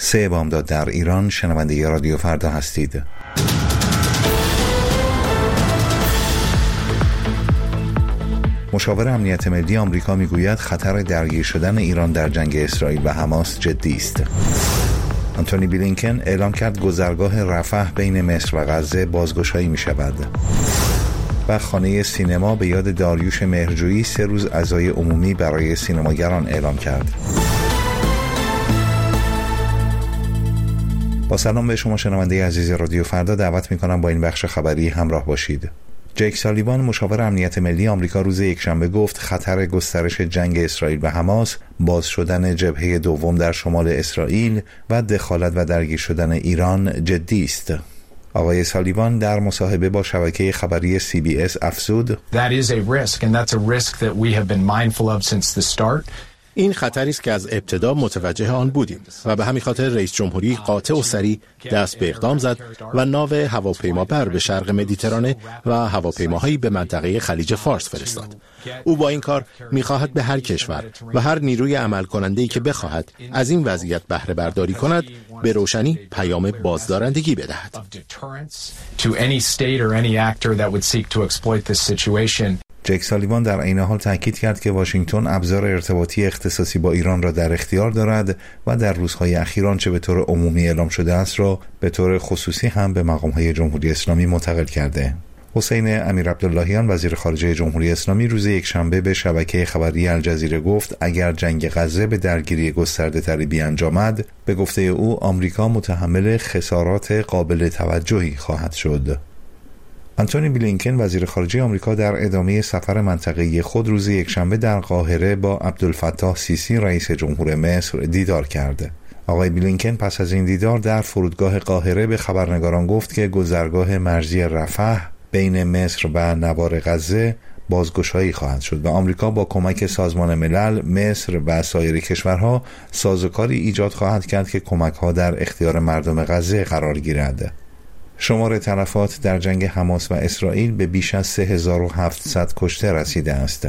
3 بامداد در ایران. شنونده رادیو فردا هستید. مشاور امنیت ملی آمریکا میگوید خطر درگیر شدن ایران در جنگ اسرائیل و حماس جدی است. آنتونی بلینکن اعلام کرد گذرگاه رفح بین مصر و غزه بازگشایی می شود. و خانه سینما به یاد داریوش مهرجویی 3 روز عزای عمومی برای سینماگران اعلام کرد. با سلام به شما شنونده عزیز رادیو فردا، دعوت می‌کنم با این بخش خبری همراه باشید. جیک سالیوان مشاور امنیت ملی آمریکا روز یکشنبه گفت خطر گسترش جنگ اسرائیل و حماس، باز شدن جبهه دوم در شمال اسرائیل و دخالت و درگیر شدن ایران جدی است. آقای سالیوان در مصاحبه با شبکه خبری CBS افزود: That is a risk and that's a risk that we have been mindful of since the start. این خطری است که از ابتدا متوجه آن بودیم و به همین خاطر رئیس جمهوری قاطع و سریع دست به اقدام زد و ناو هواپیمابر به شرق مدیترانه و هواپیماهایی به منطقه خلیج فارس فرستاد. او با این کار می‌خواهد به هر کشور و هر نیروی عمل کننده‌ای که بخواهد از این وضعیت بهره برداری کند به روشنی پیام بازدارندگی بدهد. جک سالیوان در عین حال تاکید کرد که واشنگتن ابزار ارتباطی اختصاصی با ایران را در اختیار دارد و در روزهای اخیر آنچه به طور عمومی اعلام شده است را به طور خصوصی هم به مقام‌های جمهوری اسلامی منتقل کرده. حسین امیرعبداللهیان وزیر خارجه جمهوری اسلامی روز یکشنبه به شبکه خبری الجزیره گفت اگر جنگ غزه به درگیری گسترده‌تری بیانجامد، به گفته او آمریکا متحمل خسارات قابل توجهی خواهد شد. آنتونی بلینکن وزیر خارجه آمریکا در ادامه سفر منطقه‌ای خود روز یکشنبه در قاهره با عبدالفتاح سیسی رئیس جمهور مصر دیدار کرد. آقای بلینکن پس از این دیدار در فرودگاه قاهره به خبرنگاران گفت که گذرگاه مرزی رفح بین مصر و نوار غزه بازگشایی خواهد شد و آمریکا با کمک سازمان ملل، مصر و سایر کشورها سازوکاری ایجاد خواهد کرد که کمک‌ها در اختیار مردم غزه قرار گیرد. شمار تلفات در جنگ حماس و اسرائیل به بیش از 3700 کشته رسیده است.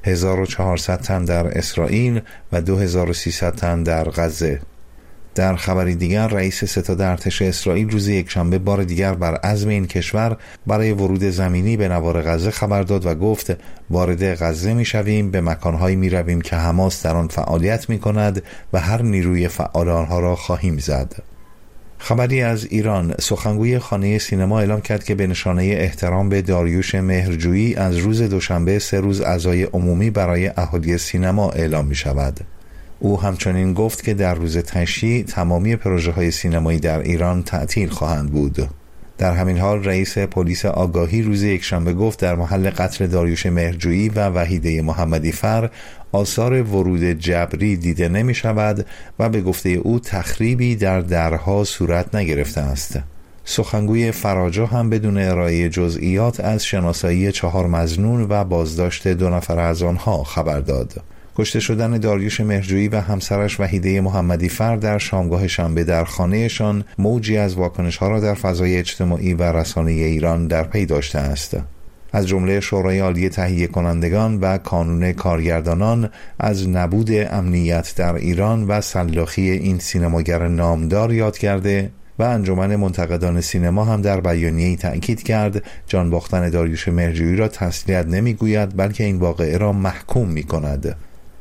1400 تن در اسرائیل و 2300 تن در غزه. در خبری دیگر، رئیس ستاد ارتش اسرائیل روز یکشنبه بار دیگر بر عزم این کشور برای ورود زمینی به نوار غزه خبر داد و گفت وارد غزه می شویم، به مکانهایی می رویم که حماس در آن فعالیت می کند و هر نیروی فعال آنها را خواهیم زد. خبری از ایران، سخنگوی خانه سینما اعلام کرد که به نشانه احترام به داریوش مهرجویی از روز دوشنبه 3 روز عزای عمومی برای اهالی سینما اعلام می شود. او همچنین گفت که در روز تشییع تمامی پروژه‌های سینمایی در ایران تعطیل خواهند بود. در همین حال رئیس پلیس آگاهی روز یکشنبه گفت در محل قتل داریوش مهرجویی و وحیده محمدی فر آثار ورود جبری دیده نمی شود و به گفته او تخریبی در درها صورت نگرفته است. سخنگوی فراجا هم بدون ارائه جزئیات از شناسایی 4 مظنون و بازداشت 2 نفر از آنها خبر داد. کشته شدن داریوش مهرجویی و همسرش وحیده محمدی فر در شامگاه شنبه در خانهشان موجی از واکنش‌ها را در فضای اجتماعی و رسانه‌ای ایران در پی داشته است. از جمله شورای عالی تهیه کنندگان و کانون کارگردانان از نبود امنیت در ایران و سلاخی این سینماگر نامدار یاد کرده و انجمن منتقدان سینما هم در بیانیه‌ای تأکید کرد جان باختن داریوش مهرجویی را تسلیت نمی‌گوید بلکه این واقعه را محکوم می‌کند.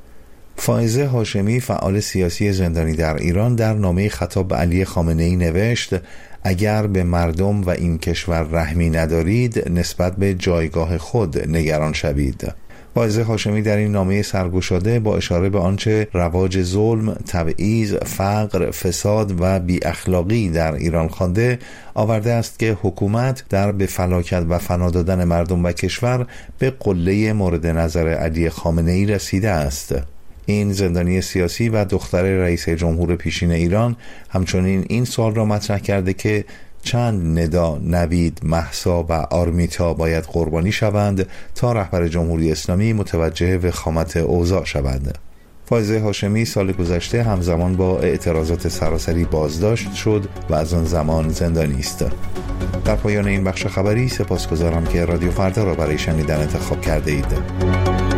فائزه هاشمی فعال سیاسی زندانی در ایران در نامه خطاب به علی خامنه‌ای نوشت اگر به مردم و این کشور رحمی ندارید نسبت به جایگاه خود نگران شوید. فائزه هاشمی در این نامه سرگشاده با اشاره به آنچه رواج ظلم، تبعیض، فقر، فساد و بی اخلاقی در ایران خوانده آورده است که حکومت در به فلاکت و فنا دادن مردم و کشور به قله مورد نظر علی خامنه‌ای رسیده است. این زندانی سیاسی و دختر رئیس جمهور پیشین ایران همچنین این سوال را مطرح کرده که چند ندا، نوید، مهسا و آرمیتا باید قربانی شوند تا رهبر جمهوری اسلامی متوجه وخامت اوضاع شود. فائزه هاشمی سال گذشته همزمان با اعتراضات سراسری بازداشت شد و از آن زمان زندانی است. در پایان این بخش خبری سپاسگزارم که رادیو فردا را برای شنیدن انتخاب کرده اید.